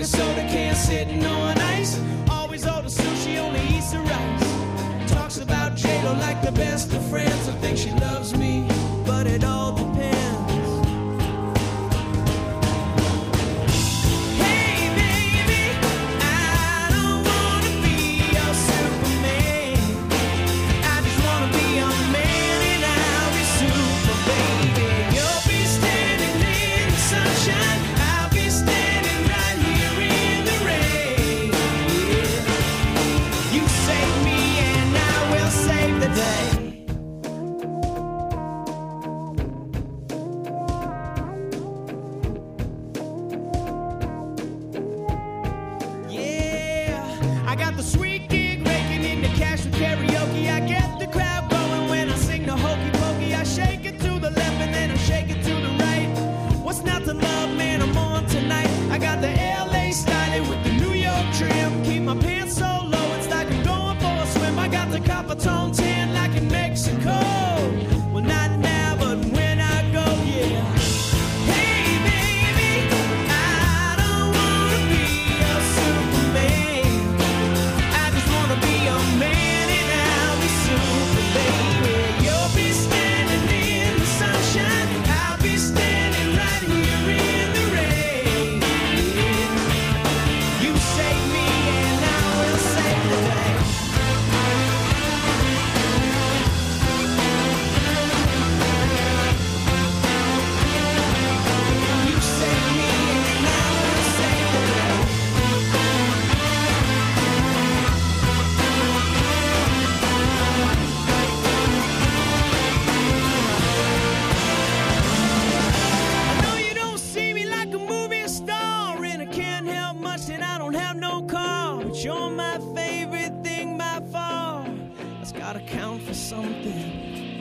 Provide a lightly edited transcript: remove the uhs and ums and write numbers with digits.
vodka soda can sitting on ice. Always order sushi, only eats the rice. Talks about J-Lo like the best of friends. I think she loves me, but it all depends. I got the sweet gig raking in the cash with karaoke. I get the crowd going when I sing the hokey pokey. I shake it to the left and then I shake it to the right. What's not to love, man, I'm on tonight. I got the LA styling with the New York trim. Keep my pants so low, it's like I'm going for a swim. I got the copper tone tan like in Mexico. Well, not now, but when I go, yeah. Hey, baby, I don't wanna be a Superman. I just wanna be a man and I'll be super, baby. You'll be standing in the sunshine, I'll be standing right here in the rain. You save me and I will save the day. You save me and I will save the day. I know you don't see me like a movie star, and I can't help much that I don't have no car. But you're my favorite thing by far. That's gotta count for something.